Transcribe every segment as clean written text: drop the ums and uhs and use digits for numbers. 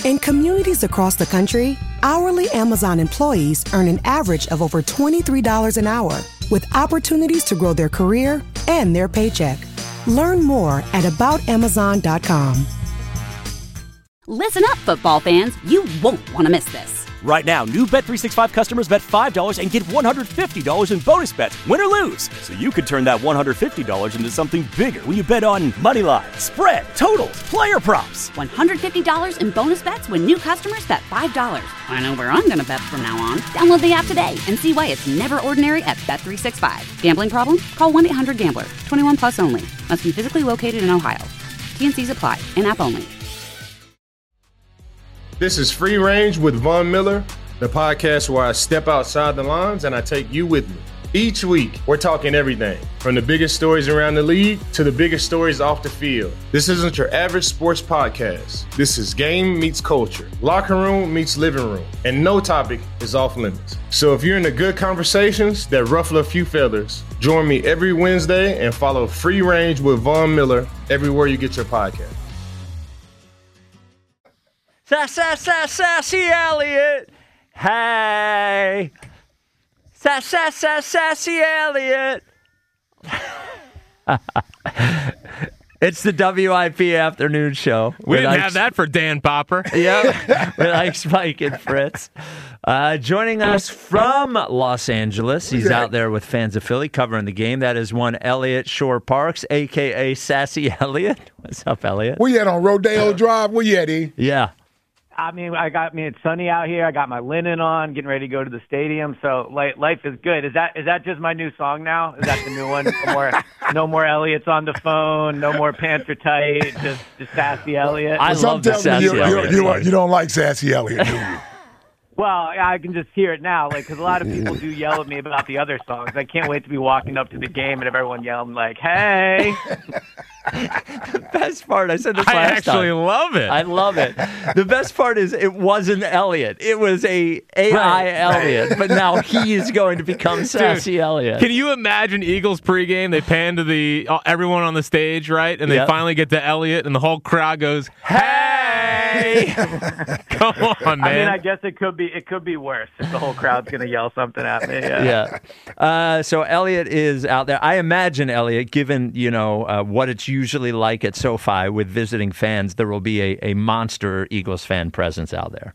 In communities across the country, hourly Amazon employees earn an average of over $23 an hour, with opportunities to grow their career and their paycheck. Learn more at aboutamazon.com. Listen up, football fans. You won't want to miss this. Right now, new Bet365 customers bet $5 and get $150 in bonus bets, win or lose. So you could turn that $150 into something bigger when you bet on money line, spread, totals, player props. $150 in bonus bets when new customers bet $5. I know where I'm going to bet from now on. Download the app today and see why it's never ordinary at Bet365. Gambling problem? Call 1-800-GAMBLER. 21 plus only. Must be physically located in Ohio. T&Cs apply. In-app only. This is Free Range with Von Miller, the podcast where I step outside the lines and I take you with me. Each week, we're talking everything from the biggest stories around the league to the biggest stories off the field. This isn't your average sports podcast. This is game meets culture, locker room meets living room, and no topic is off limits. So if you're into good conversations that ruffle a few feathers, join me every Wednesday and follow Free Range with Von Miller everywhere you get your podcast. Sassy Elliott. Hey. Sassy Elliott. It's the WIP afternoon show. We didn't have that for Dan Popper. Yep. With Ike, Spike, and Fritz. Joining us from Los Angeles, he's out there with fans of Philly covering the game. That is one Elliott Shore Parks, a.k.a. Sassy Elliott. What's up, Elliott? Where you at on Rodeo Drive? Where you at, E? Yeah. It's sunny out here. I got my linen on, getting ready to go to the stadium. So life is good. Is that just my new song now? Is that the new one? No more Elliott's on the phone. No more pants are tight. Just Sassy Elliott. I love the Sassy Elliott. You don't like Sassy Elliott, do you? Well, I can just hear it now, because a lot of people do yell at me about the other songs. I can't wait to be walking up to the game and have everyone yelling like, "Hey!" The best part, I said this last time. I actually love it. I love it. The best part is it wasn't Elliott. It was AI Elliott, but now he is going to become Sassy Elliott. Can you imagine Eagles pregame? They pan to everyone on the stage, right? And they finally get to Elliott, and the whole crowd goes, "Hey!" Come on, man. I mean, I guess it could be worse if the whole crowd's going to yell something at me. Yeah. So Elliott is out there. I imagine Elliott, given what it's usually like at SoFi with visiting fans, there will be a monster Eagles fan presence out there.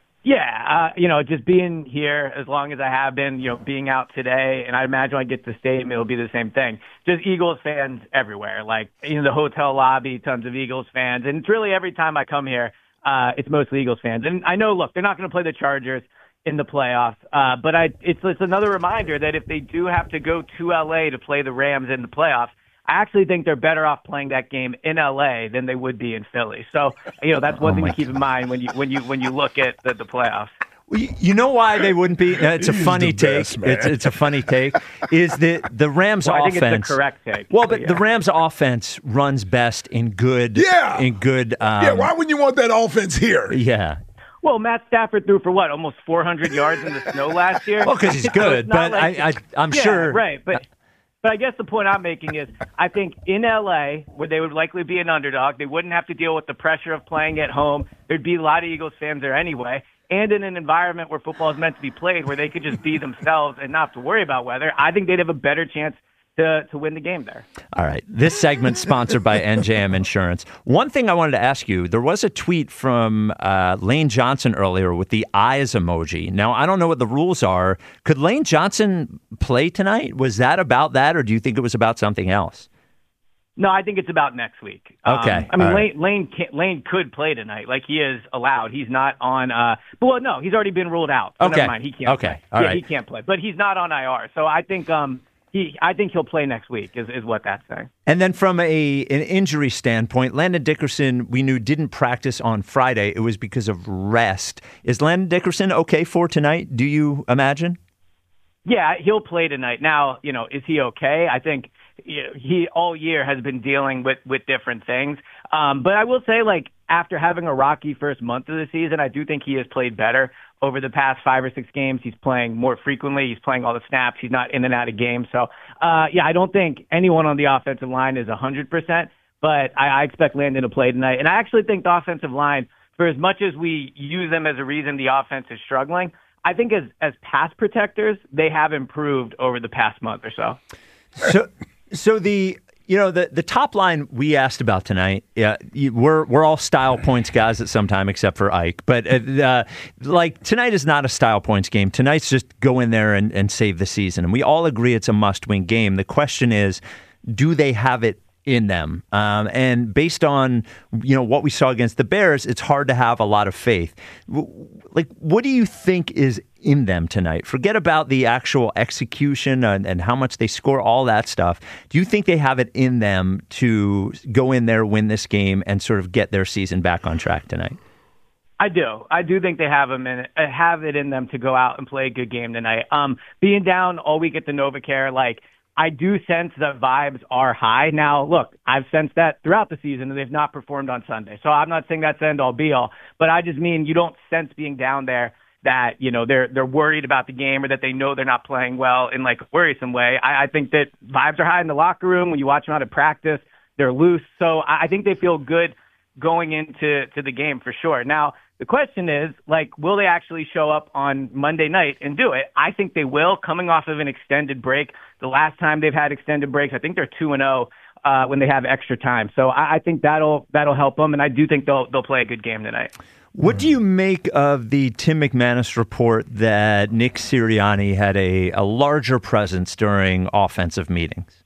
Yeah, just being here as long as I have been, being out today, and I imagine when I get to the stadium, it'll be the same thing. Just Eagles fans everywhere, like the hotel lobby, tons of Eagles fans, and it's really every time I come here, it's mostly Eagles fans. And I know, look, they're not going to play the Chargers in the playoffs, but it's another reminder that if they do have to go to LA to play the Rams in the playoffs, I actually think they're better off playing that game in LA than they would be in Philly. So, that's one thing to keep in mind when you look at the playoffs. Well, you know why they wouldn't be? It's a funny take. It's a funny take. Is that the Rams' offense? I think it's the correct take. Well, but the Rams' offense runs best in good. Yeah. In good. Why wouldn't you want that offense here? Yeah. Well, Matt Stafford threw for almost 400 yards in the snow last year. Well, because he's good, but I'm sure. Right, but I guess the point I'm making is I think in L.A., where they would likely be an underdog, they wouldn't have to deal with the pressure of playing at home. There'd be a lot of Eagles fans there anyway. And in an environment where football is meant to be played, where they could just be themselves and not have to worry about weather, I think they'd have a better chance to win the game there. All right. This segment's sponsored by NJM Insurance. One thing I wanted to ask you, there was a tweet from Lane Johnson earlier with the eyes emoji. Now, I don't know what the rules are. Could Lane Johnson play tonight? Was that about that, or do you think it was about something else? No, I think it's about next week. Okay. I mean, Lane could play tonight. Like, he is allowed. He's not on no, he's already been ruled out. So okay. Never mind. He can't play. All right. He can't play. But he's not on IR. So I think he'll play next week is what that's saying. And then from an injury standpoint, Landon Dickerson, we knew, didn't practice on Friday. It was because of rest. Is Landon Dickerson okay for tonight, do you imagine? Yeah, he'll play tonight. Now, is he okay? I think he all year has been dealing with different things. But I will say, after having a rocky first month of the season, I do think he has played better over the past 5 or 6 games. He's playing more frequently. He's playing all the snaps. He's not in and out of games. So, I don't think anyone on the offensive line is 100%, but I expect Landon to play tonight. And I actually think the offensive line for as much as we use them as a reason the offense is struggling, I think as pass protectors, they have improved over the past month or so. So the top line we asked about tonight, we're all style points guys at some time except for Ike. But like tonight is not a style points game. Tonight's just go in there and save the season. And we all agree it's a must-win game. The question is, do they have it in them? And based on what we saw against the Bears, it's hard to have a lot of faith. Like, what do you think is in them tonight? Forget about the actual execution and how much they score, all that stuff. Do you think they have it in them to go in there, win this game, and sort of get their season back on track tonight? I do. I do think they have it in them to go out and play a good game tonight. Being down all week at the NovaCare, I do sense that vibes are high. Now, look, I've sensed that throughout the season, and they've not performed on Sunday. So I'm not saying that's end-all, be-all. But I just mean you don't sense being down there that, they're worried about the game or that they know they're not playing well in, a worrisome way. I think that vibes are high in the locker room. When you watch them out at practice, they're loose. So I think they feel good going into the game for sure. Now, the question is, will they actually show up on Monday night and do it? I think they will, coming off of an extended break. The last time they've had extended breaks, I think they're 2-0 when they have extra time. So I think that'll help them, and I do think they'll play a good game tonight. What do you make of the Tim McManus report that Nick Sirianni had a larger presence during offensive meetings?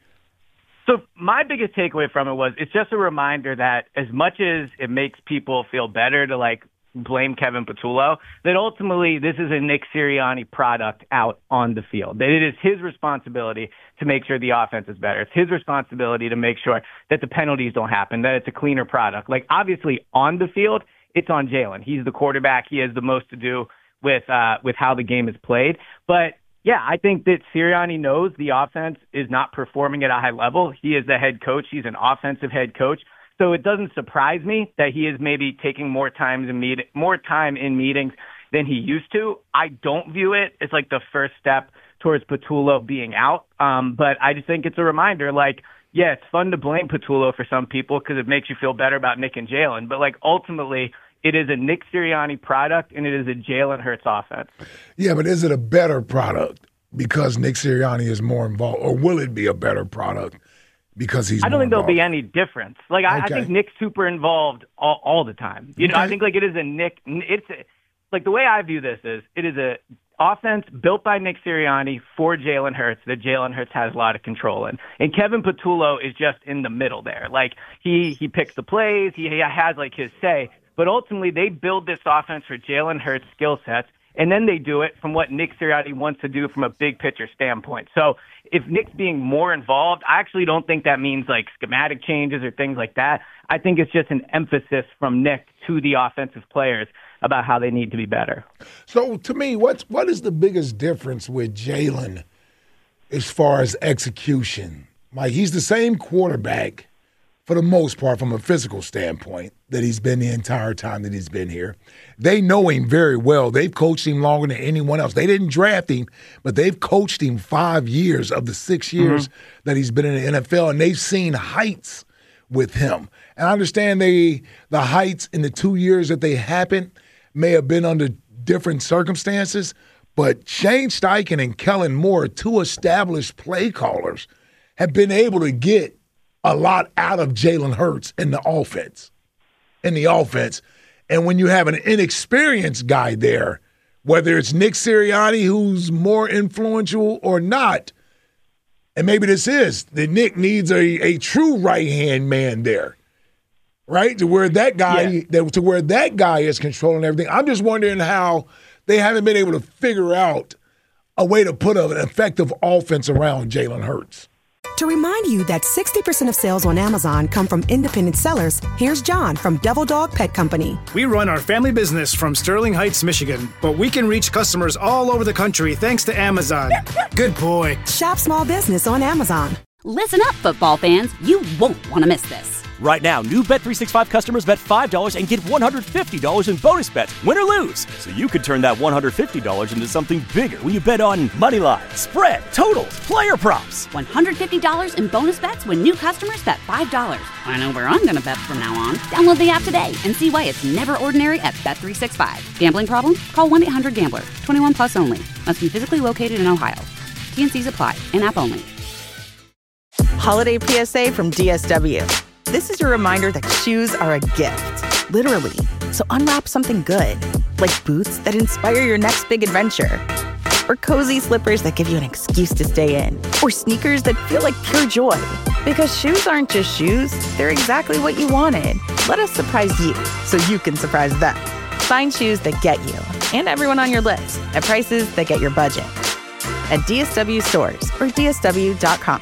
So my biggest takeaway from it was it's just a reminder that as much as it makes people feel better to blame Kevin Patullo, that ultimately this is a Nick Sirianni product out on the field. That it is his responsibility to make sure the offense is better. It's his responsibility to make sure that the penalties don't happen, that it's a cleaner product. Obviously on the field, it's on Jalen. He's the quarterback. He has the most to do with how the game is played. But yeah, I think that Sirianni knows the offense is not performing at a high level. He is the head coach. He's an offensive head coach. So it doesn't surprise me that he is maybe taking more time in meetings than he used to. I don't view it as the first step towards Patullo being out. But I just think it's a reminder, yeah, it's fun to blame Patullo for some people because it makes you feel better about Nick and Jalen. But ultimately, it is a Nick Sirianni product and it is a Jalen Hurts offense. Yeah, but is it a better product because Nick Sirianni is more involved, or will it be a better product because he's? I don't think there'll be any difference. I think Nick's super involved all the time. I think it is a Nick. It's the way I view this is it is a offense built by Nick Sirianni for Jalen Hurts that Jalen Hurts has a lot of control in. And Kevin Patullo is just in the middle there. He picks the plays, he has his say, but ultimately they build this offense for Jalen Hurts' skill sets, and then they do it from what Nick Sirianni wants to do from a big picture standpoint. So if Nick's being more involved, I actually don't think that means schematic changes or things like that. I think it's just an emphasis from Nick to the offensive players about how they need to be better. So to me, what is the biggest difference with Jalen as far as execution? He's the same quarterback for the most part from a physical standpoint that he's been the entire time that he's been here. They know him very well. They've coached him longer than anyone else. They didn't draft him, but they've coached him 5 years of the 6 years that he's been in the NFL, and they've seen heights with him. And I understand the heights in the 2 years that they happened may have been under different circumstances, but Shane Steichen and Kellen Moore, two established play callers, have been able to get a lot out of Jalen Hurts in the offense. And when you have an inexperienced guy there, whether it's Nick Sirianni, who's more influential or not, and maybe this is that Nick needs a true right-hand man there. Right, to where that guy is controlling everything. I'm just wondering how they haven't been able to figure out a way to put an effective offense around Jalen Hurts. To remind you that 60% of sales on Amazon come from independent sellers, here's John from Devil Dog Pet Company. We run our family business from Sterling Heights, Michigan, but we can reach customers all over the country thanks to Amazon. Good boy. Shop small business on Amazon. Listen up, football fans. You won't want to miss this. Right now, new Bet365 customers bet $5 and get $150 in bonus bets, win or lose. So you could turn that $150 into something bigger when you bet on money line, spread, totals, player props. $150 in bonus bets when new customers bet $5. I know where I'm going to bet from now on. Download the app today and see why it's never ordinary at Bet365. Gambling problem? Call 1-800-GAMBLER. 21 plus only. Must be physically located in Ohio. T&Cs apply. In-app only. Holiday PSA from DSW. This is your reminder that shoes are a gift, literally. So unwrap something good, like boots that inspire your next big adventure, or cozy slippers that give you an excuse to stay in, or sneakers that feel like pure joy. Because shoes aren't just shoes, they're exactly what you wanted. Let us surprise you so you can surprise them. Find shoes that get you and everyone on your list at prices that get your budget. At DSW stores or DSW.com.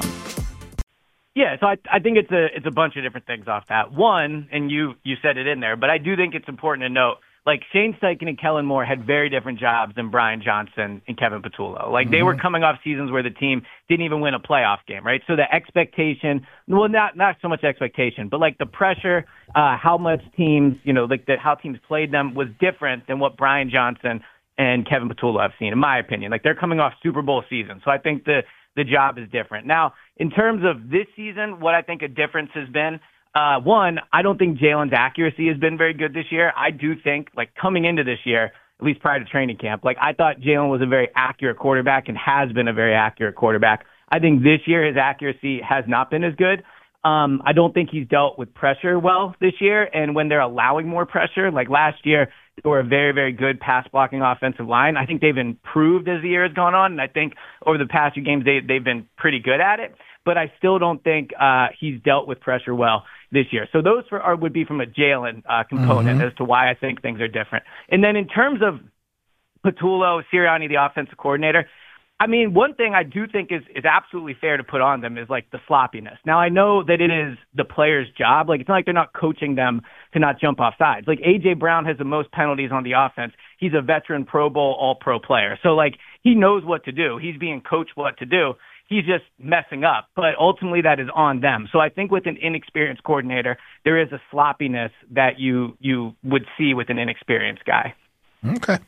Yeah, so I think it's a bunch of different things off that. One, and you said it in there, but I do think it's important to note, like, Shane Steichen and Kellen Moore had very different jobs than Brian Johnson and Kevin Patullo. Like, they were coming off seasons where the team didn't even win a playoff game, right? So the expectation, well, not so much expectation, but like the pressure, how much teams, how teams played them was different than what Brian Johnson and Kevin Patullo have seen, in my opinion. Like, they're coming off Super Bowl season, so I think the job is different. Now, in terms of this season, what I think a difference has been, one, I don't think Jalen's accuracy has been very good this year. I do think, like, coming into this year, at least prior to training camp, like, I thought Jalen was a very accurate quarterback and has been a very accurate quarterback. I think this year his accuracy has not been as good. I don't think he's dealt with pressure well this year, and when they're allowing more pressure, like last year, they were a very, very good pass-blocking offensive line. I think they've improved as the year has gone on, and I think over the past few games they've been pretty good at it, but I still don't think he's dealt with pressure well this year. So those would be from a Jalen component as to why I think things are different. And then in terms of Patullo, Sirianni, the offensive coordinator, I mean, one thing I do think is absolutely fair to put on them is, like, the sloppiness. Now, I know that it is the player's job. Like, it's not like they're not coaching them to not jump off sides. Like, A.J. Brown has the most penalties on the offense. He's a veteran Pro Bowl, all-pro player. So, like, he knows what to do. He's being coached what to do. He's just messing up. But ultimately, that is on them. So I think with an inexperienced coordinator, there is a sloppiness that you would see with an inexperienced guy. Okay.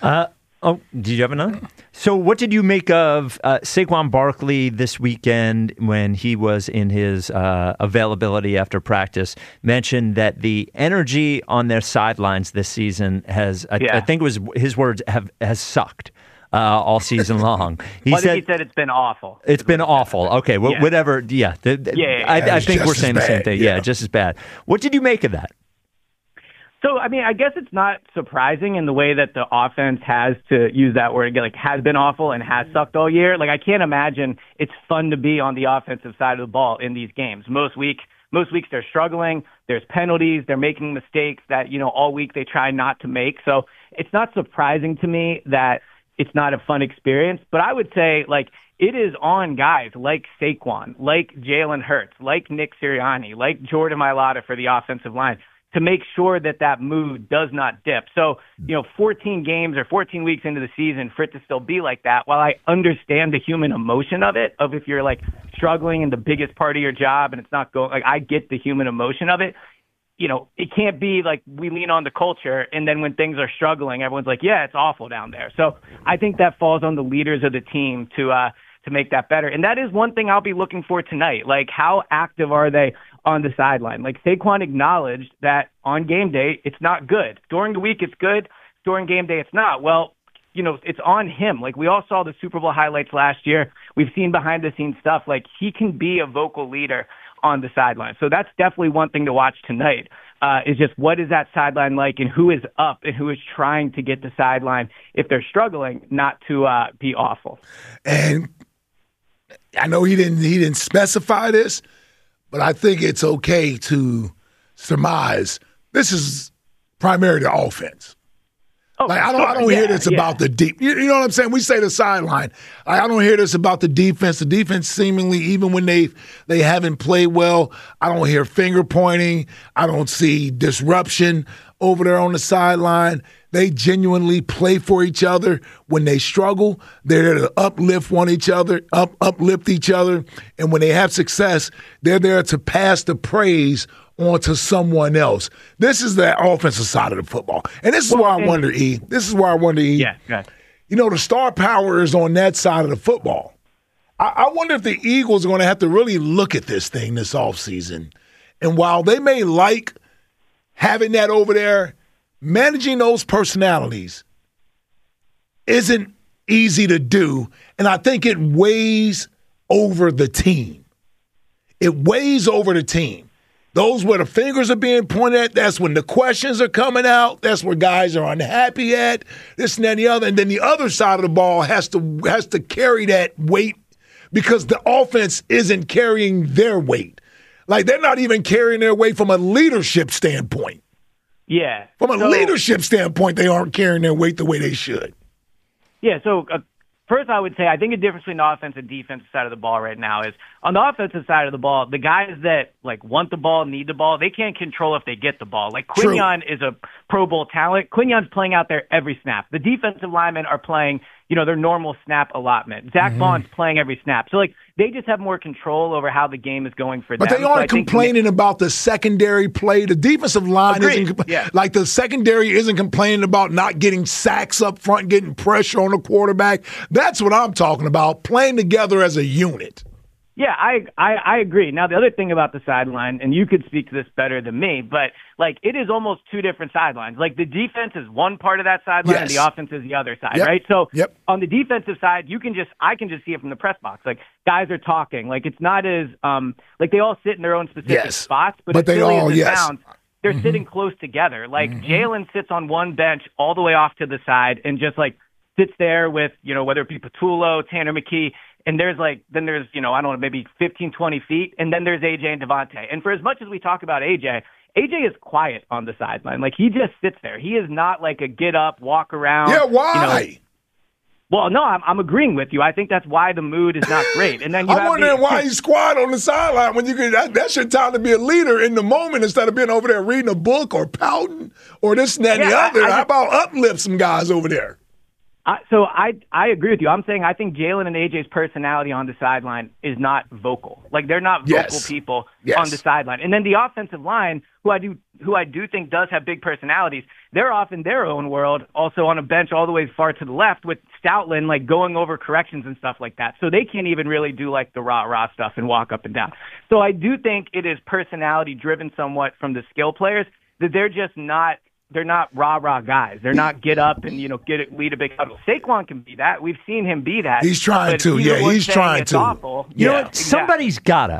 Did you have another? So what did you make of Saquon Barkley this weekend when he was in his availability after practice? Mentioned that the energy on their sidelines this season has, I think it was his words, has sucked all season long. He said it's been awful. It's been awful. Okay, whatever. Yeah. I think we're saying the same thing. Yeah, just as bad. What did you make of that? So, I mean, I guess it's not surprising in the way that the offense has, to use that word again, like, has been awful and has sucked all year. Like, I can't imagine it's fun to be on the offensive side of the ball in these games. Most weeks they're struggling. There's penalties. They're making mistakes that, all week they try not to make. So it's not surprising to me that it's not a fun experience. But I would say, like, it is on guys like Saquon, like Jalen Hurts, like Nick Sirianni, like Jordan Mailata for the offensive line, to make sure that mood does not dip. So, 14 games or 14 weeks into the season, for it to still be like that, while I understand the human emotion of it, of if you're, like, struggling in the biggest part of your job and it's not going, like, I get the human emotion of it. It can't be like we lean on the culture, and then when things are struggling, everyone's like, yeah, it's awful down there. So I think that falls on the leaders of the team to make that better. And that is one thing I'll be looking for tonight. Like, how active are they on the sideline? Like, Saquon acknowledged that on game day, it's not good. During the week, it's good. During game day, it's not. Well, it's on him. Like, we all saw the Super Bowl highlights last year. We've seen behind-the-scenes stuff. Like, he can be a vocal leader on the sideline. So that's definitely one thing to watch tonight, is just what is that sideline like, and who is up and who is trying to get the sideline, if they're struggling, not to be awful. And I know he didn't specify this, but I think it's okay to surmise this is primarily the offense. Like, I don't hear this about the deep. You know what I'm saying? We say the sideline. I don't hear this about the defense. The defense seemingly, even when they haven't played well, I don't hear finger pointing. I don't see disruption over there on the sideline. They genuinely play for each other. When they struggle, they're there to uplift each other. And when they have success, they're there to pass the praise onto someone else. This is the offensive side of the football. And this is where I wonder, E. This is where I wonder, E. Yeah. The star power is on that side of the football. I wonder if the Eagles are going to have to really look at this thing this offseason. And while they may like having that over there, managing those personalities isn't easy to do. And I think it weighs over the team. It weighs over the team. Those where the fingers are being pointed at, that's when the questions are coming out. That's where guys are unhappy at, this and that and the other. And then the other side of the ball has to carry that weight because the offense isn't carrying their weight. Like, they're not even carrying their weight from a leadership standpoint. Yeah. From a leadership standpoint, they aren't carrying their weight the way they should. Yeah, so first I would say I think the difference between the offensive and defensive side of the ball right now is on the offensive side of the ball, the guys that want the ball, need the ball, they can't control if they get the ball. Like Quinyon is a Pro Bowl talent. Quinyon's playing out there every snap. The defensive linemen are playing, their normal snap allotment. Zach Vaughn's playing every snap. So they just have more control over how the game is going for them. But they aren't complaining about the secondary play. The defensive line the secondary isn't complaining about not getting sacks up front, getting pressure on the quarterback. That's what I'm talking about, playing together as a unit. Yeah, I agree. Now, the other thing about the sideline, and you could speak to this better than me, but it is almost two different sidelines. The defense is one part of that sideline, and the offense is the other side, right? So on the defensive side, I can just see it from the press box. Guys are talking. It's not as they all sit in their own specific spots, but they all they're sitting close together. Jalen sits on one bench all the way off to the side and just sits there with whether it be Patullo, Tanner McKee. And there's I don't know, maybe 15, 20 feet. And then there's AJ and Devontae. And for as much as we talk about AJ is quiet on the sideline. He just sits there. He is not a get up, walk around. Yeah, why? Well, no, I'm agreeing with you. I think that's why the mood is not great. And then I'm wondering why he's quiet on the sideline when you can. That's your time to be a leader in the moment instead of being over there reading a book or pouting or this and that and the other. How about uplift some guys over there? So I agree with you. I'm saying I think Jalen and AJ's personality on the sideline is not vocal. They're not vocal people on the sideline. And then the offensive line, who I do think does have big personalities, they're off in their own world, also on a bench all the way far to the left with Stoutland going over corrections and stuff like that. So they can't even really do the rah-rah stuff and walk up and down. So I do think it is personality driven somewhat from the skill players, that they're just not. They're not rah-rah guys. They're not get up and, lead a big huddle. Saquon can be that. We've seen him be that. He's trying to. Yeah, he's trying to. Awful. You know what? Exactly. Somebody's gotta.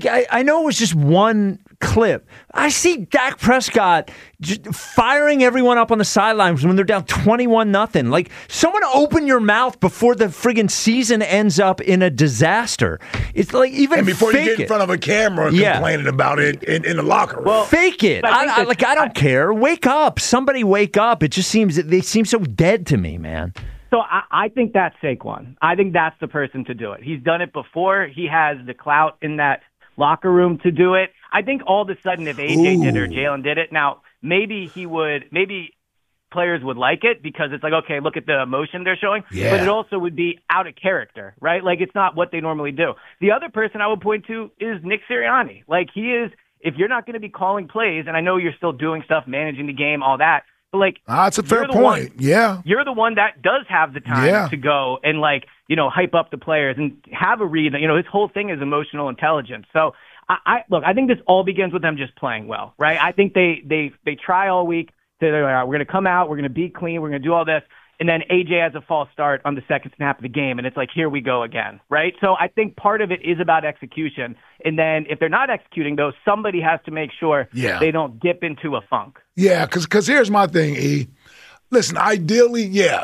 I know it was just one clip. I see Dak Prescott just firing everyone up on the sidelines when they're down 21-0. Someone open your mouth before the friggin' season ends up in a disaster. It's even and before fake you get in front of a camera complaining about it in the locker room. Well, fake it. I don't care. Wake up. Somebody wake up. It just seems they seem so dead to me, man. So I think that's Saquon. I think that's the person to do it. He's done it before. He has the clout in that locker room to do it. I think all of a sudden if AJ did it or Jalen did it, now maybe players would like it because it's okay, look at the emotion they're showing, but it also would be out of character, right? It's not what they normally do. The other person I would point to is Nick Sirianni. He is, if you're not going to be calling plays, and I know you're still doing stuff, managing the game, all that, but that's a fair point. You're the one that does have the time to go and hype up the players and have a read. His whole thing is emotional intelligence. So I think this all begins with them just playing well, right? I think they try all week. We're going to come out, we're going to be clean, we're going to do all this, and then AJ has a false start on the second snap of the game, and it's here we go again, right? So I think part of it is about execution, and then if they're not executing, though, somebody has to make sure they don't dip into a funk. Yeah, because here's my thing, E. Listen, ideally,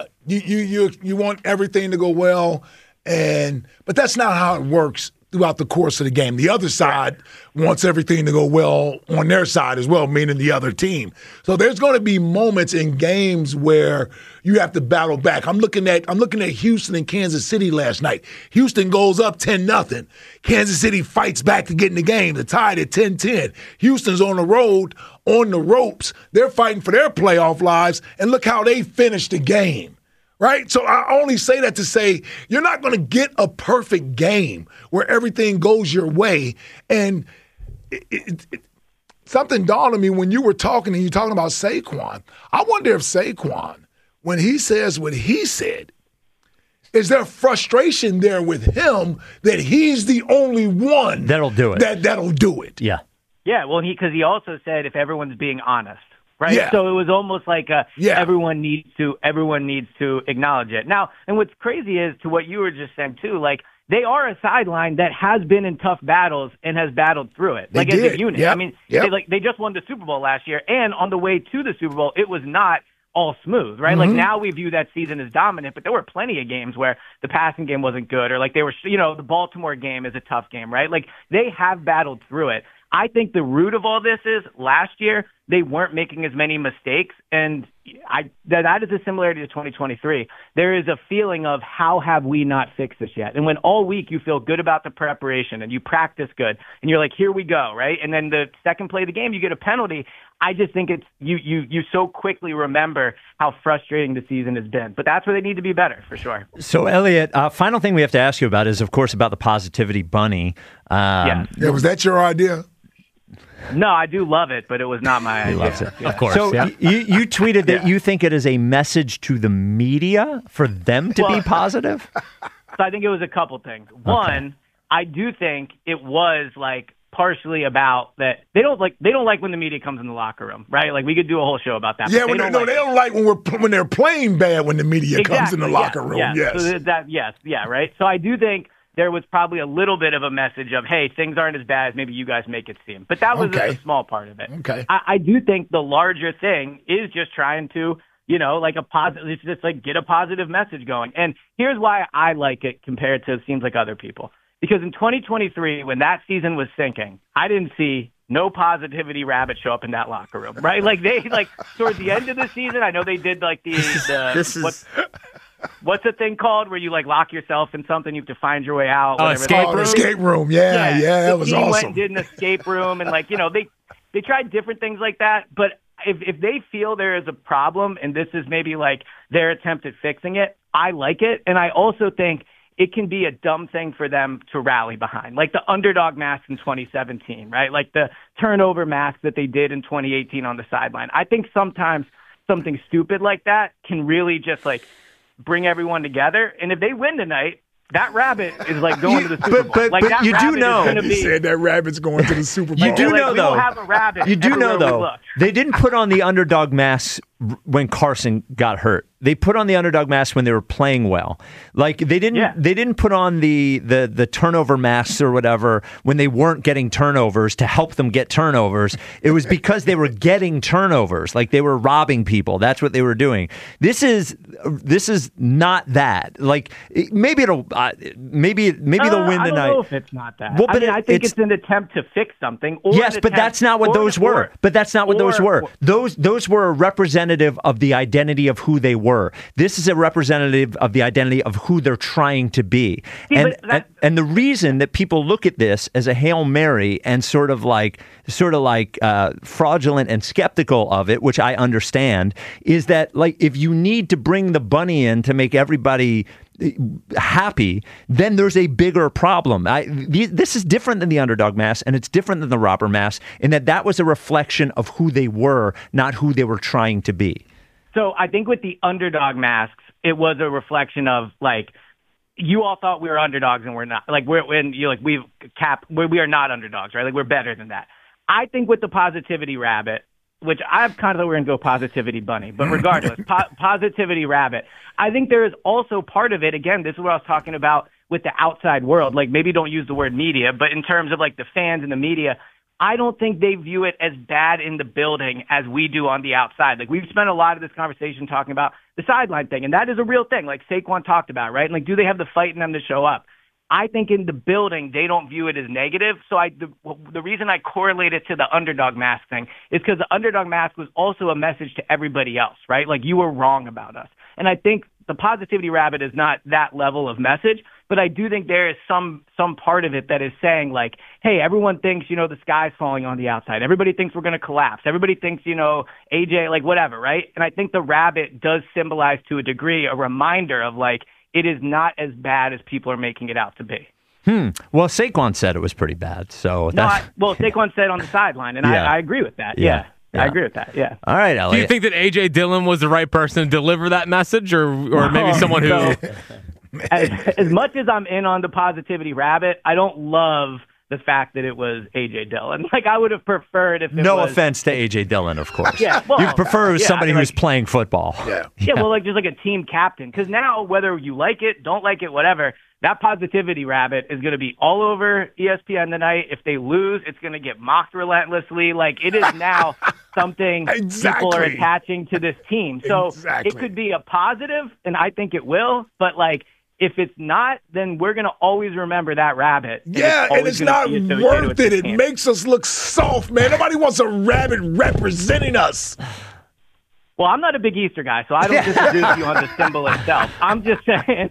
you want everything to go well, but that's not how it works throughout the course of the game. The other side wants everything to go well on their side as well, meaning the other team. So there's going to be moments in games where you have to battle back. I'm looking at Houston and Kansas City last night. Houston goes up 10-0. Kansas City fights back to get in the game. They're tied at 10-10. Houston's on the road, on the ropes. They're fighting for their playoff lives, and look how they finished the game. Right? So I only say that to say you're not going to get a perfect game where everything goes your way. And something dawned on me when you were talking and you're talking about Saquon. I wonder if Saquon, when he says what he said, is there frustration there with him that he's the only one that'll do it? That'll do it. Yeah. Yeah, well, because he also said if everyone's being honest, right? Yeah. So it was almost like everyone needs to acknowledge it. Now, and what's crazy is to what you were just saying too, like they are a sideline that has been in tough battles and has battled through it, like as a unit. Yep. I mean, they just won the Super Bowl last year, and on the way to the Super Bowl, it was not all smooth, right? Like now we view that season as dominant, but there were plenty of games where the passing game wasn't good, or like they were, the Baltimore game is a tough game, right? Like they have battled through it. I think the root of all this is last year they weren't making as many mistakes, and that is a similarity to 2023. There is a feeling of how have we not fixed this yet? And when all week you feel good about the preparation and you practice good, and you're like, here we go, right? And then the second play of the game, you get a penalty. I just think it's you so quickly remember how frustrating the season has been. But that's where they need to be better, for sure. So, Elliot, final thing we have to ask you about is, of course, about the Positivity Bunny. Yeah, was that your idea? No, I do love it, but it was not my idea. He loves it, yeah. of course. So you tweeted that you think it is a message to the media for them to be positive? So I think it was a couple things. One, I do think it was like partially about that they don't like when the media comes in the locker room, right? Like we could do a whole show about that. Yeah, they don't like when they're playing bad when the media comes in the locker room. Yes. So right. So I do think there was probably a little bit of a message of, hey, things aren't as bad as maybe you guys make it seem. But that was a small part of it. Okay. I do think the larger thing is just trying to, like it's just like get a positive message going. And here's why I like it compared to it seems like other people. Because in 2023, when that season was sinking, I didn't see no positivity rabbit show up in that locker room, right? Like they towards the end of the season, I know they did like what's the thing called where you like lock yourself in something, you have to find your way out? Escape room. Yeah, that was awesome. Went and did an escape room, and they tried different things like that. But if they feel there is a problem, and this is maybe like their attempt at fixing it, I like it, and I also think it can be a dumb thing for them to rally behind, like the underdog mask in 2017, right? Like the turnover mask that they did in 2018 on the sideline. I think sometimes something stupid like that can really just like bring everyone together. And if they win tonight, that rabbit is like going to the Super Bowl. But you do know. He said that rabbit's going to the Super Bowl. You do know, though. We don't have a rabbit. You do know, though. They didn't put on the underdog masks when Carson got hurt. They put on the underdog mask when they were playing well. Like they didn't put on the turnover masks or whatever when they weren't getting turnovers to help them get turnovers. It was because they were getting turnovers, like they were robbing people. That's what they were doing. This is not that. Like maybe they'll win tonight. I don't know if it's not that. Well, I think it's an attempt to fix something. Yes, but that's not what those were. But that's not what those were. Those were a representative of the identity of who they were. This is a representative of the identity of who they're trying to be. And the reason that people look at this as a Hail Mary and sort of like fraudulent and skeptical of it, which I understand, is that like if you need to bring the bunny in to make everybody happy, then there's a bigger problem. This is different than the underdog mask, and it's different than the robber mask in that was a reflection of who they were, not who they were trying to be. So I think with the underdog masks, it was a reflection of like you all thought we were underdogs and we're not. Like we are not underdogs, right? Like we're better than that. I think with the positivity rabbit, which I kind of thought we were going to go positivity bunny, but regardless, positivity rabbit. I think there is also part of it. Again, this is what I was talking about with the outside world. Like maybe don't use the word media, but in terms of like the fans and the media, I don't think they view it as bad in the building as we do on the outside. Like we've spent a lot of this conversation talking about the sideline thing, and that is a real thing. Like Saquon talked about, right? And like, do they have the fight in them to show up? I think in the building, they don't view it as negative. So the reason I correlate it to the underdog mask thing is because the underdog mask was also a message to everybody else, right? Like you were wrong about us. And I think the positivity rabbit is not that level of message, but I do think there is some part of it that is saying like, hey, everyone thinks, the sky's falling on the outside. Everybody thinks we're going to collapse. Everybody thinks, AJ, like whatever, right? And I think the rabbit does symbolize to a degree a reminder of like, it is not as bad as people are making it out to be. Well, Saquon said it was pretty bad. So Saquon said on the sideline, and I agree with that. Yeah. I agree with that. Yeah. All right, Elliot. Do you think that A.J. Dillon was the right person to deliver that message, or maybe someone who? As much as I'm in on the positivity rabbit, I don't love the fact that it was A.J. Dillon. Like, I would have preferred if it No was... offense to A.J. Dillon, of course. Yeah, well, you prefer somebody who's playing football. Yeah, well, like just like a team captain. Because now, whether you like it, don't like it, whatever, that positivity rabbit is going to be all over ESPN tonight. If they lose, it's going to get mocked relentlessly. Like, it is now something people are attaching to this team. So it could be a positive, and I think it will, but like, if it's not, then we're going to always remember that rabbit. And it's not worth it. It makes us look soft, man. Nobody wants a rabbit representing us. Well, I'm not a big Easter guy, so I don't disagree with you on the symbol itself. I'm just saying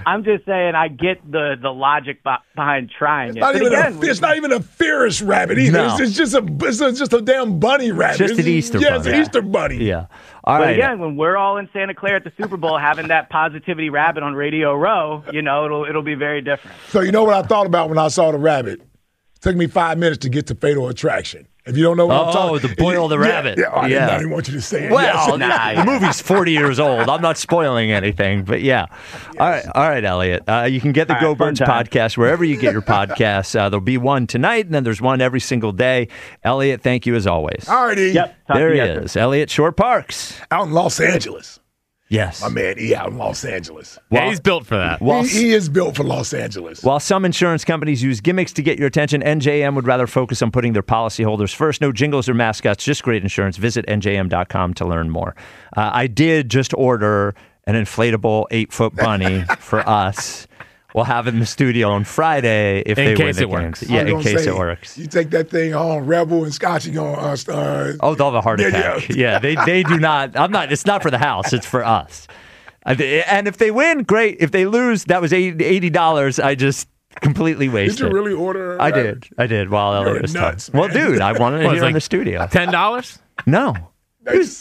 I get the logic behind trying it. It's not even a fierce rabbit either. No. It's just a damn bunny rabbit. Just an Easter bunny. Yeah, it's an Easter bunny. Yeah. But again, when we're all in Santa Clara at the Super Bowl having that positivity rabbit on Radio Row, it'll be very different. So you know what I thought about when I saw the rabbit? It took me 5 minutes to get to Fatal Attraction. If you don't know what I'm talking about. The Boil the Rabbit. I didn't want you to say it. Well, the movie's 40 years old. I'm not spoiling anything, but yeah. Yes. All right, Elliot. You can get the Go Birds podcast wherever you get your podcasts. There'll be one tonight, and then there's one every single day. Elliot, thank you as always. All righty. Yep. There he is. Elliot Shorr-Parks. Out in Los Angeles. Yes. My man, out in Los Angeles. He's built for that. He is built for Los Angeles. While some insurance companies use gimmicks to get your attention, NJM would rather focus on putting their policyholders first. No jingles or mascots, just great insurance. Visit NJM.com to learn more. I did just order an inflatable 8-foot bunny for us. We'll have it in the studio on Friday if they win the games. Yeah, in case it works. You take that thing on Rebel and Scotch, you're going to they'll have a heart attack. Yeah, they do not. It's not for the house. It's for us. And if they win, great. If they lose, that was $80 I just completely wasted. Did you really order? I did while Elliot was nuts, well, dude, I wanted it here in the studio. $10? No. It was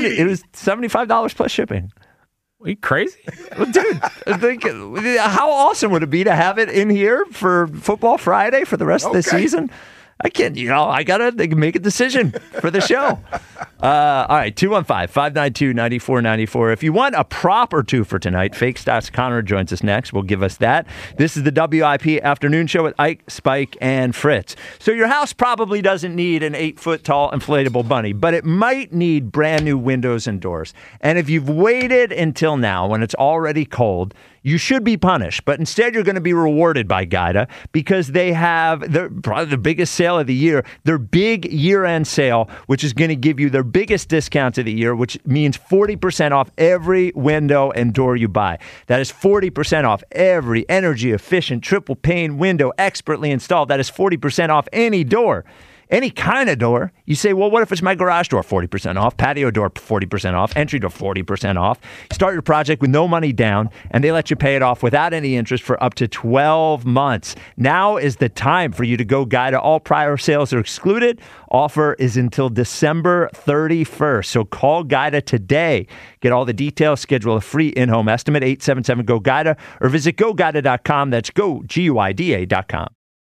$75 plus shipping. Are you crazy? Well, dude, how awesome would it be to have it in here for Football Friday for the rest of the season? I can't, I got to make a decision for the show. All right, 215-592-9494. If you want a prop or two for tonight, Fake Stats Connor joins us next. We'll give us that. This is the WIP Afternoon Show with Ike, Spike, and Fritz. So your house probably doesn't need an 8-foot tall inflatable bunny, but it might need brand new windows and doors. And if you've waited until now when it's already cold, you should be punished, but instead you're going to be rewarded by Guida because they have probably the biggest sale of the year, their big year-end sale, which is going to give you their biggest discounts of the year, which means 40% off every window and door you buy. That is 40% off every energy-efficient triple pane window expertly installed. That is 40% off any door. Any kind of door. You say, well, what if it's my garage door? 40% off. Patio door, 40% off. Entry door, 40% off. Start your project with no money down, and they let you pay it off without any interest for up to 12 months. Now is the time for you to go Guida. All prior sales are excluded. Offer is until December 31st. So call Guida today. Get all the details. Schedule a free in-home estimate, 877-GO-GUIDA, or visit GoGuida.com. That's GoGuida.com.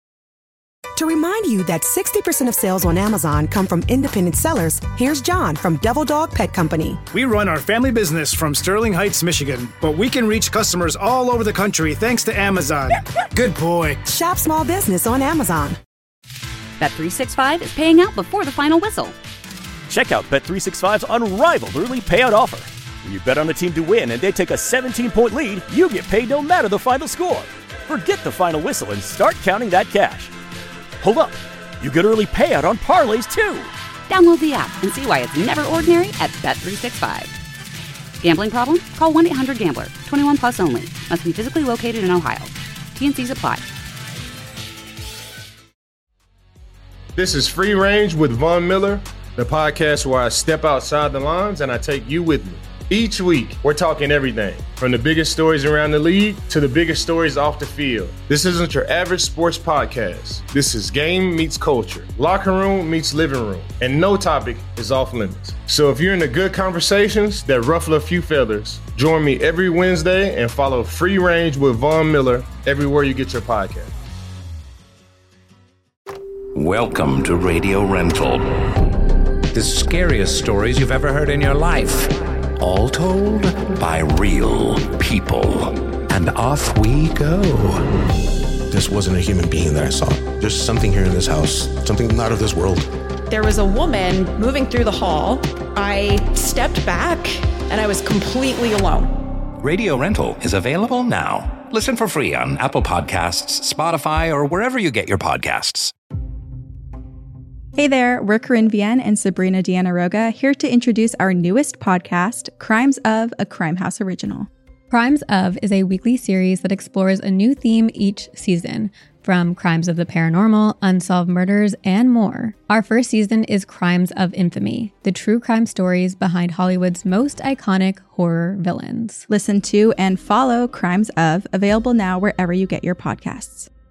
To remind you that 60% of sales on Amazon come from independent sellers, here's John from Devil Dog Pet Company. We run our family business from Sterling Heights, Michigan, but we can reach customers all over the country thanks to Amazon. Good boy. Shop small business on Amazon. Bet365 is paying out before the final whistle. Check out Bet365's unrivaled early payout offer. When you bet on a team to win and they take a 17-point lead, you get paid no matter the final score. Forget the final whistle and start counting that cash. Hold up. You get early payout on parlays, too. Download the app and see why it's never ordinary at Bet365. Gambling problem? Call 1-800-GAMBLER. 21 plus only. Must be physically located in Ohio. T&Cs apply. This is Free Range with Von Miller, the podcast where I step outside the lines and I take you with me. Each week, we're talking everything from the biggest stories around the league to the biggest stories off the field. This isn't your average sports podcast. This is game meets culture, locker room meets living room, and no topic is off limits. So if you're into good conversations that ruffle a few feathers, join me every Wednesday and follow Free Range with Von Miller everywhere you get your podcast. Welcome to Radio Rental. The scariest stories you've ever heard in your life. All told by real people. And off we go. This wasn't a human being that I saw. There's something here in this house, something not of this world. There was a woman moving through the hall. I stepped back and I was completely alone. Radio Rental is available now. Listen for free on Apple Podcasts, Spotify, or wherever you get your podcasts. Hey there, we're Corinne Vienne and Sabrina Deanna Roga, here to introduce our newest podcast, Crimes of, a Crime House original. Crimes of is a weekly series that explores a new theme each season, from crimes of the paranormal, unsolved murders, and more. Our first season is Crimes of Infamy, the true crime stories behind Hollywood's most iconic horror villains. Listen to and follow Crimes of, available now wherever you get your podcasts.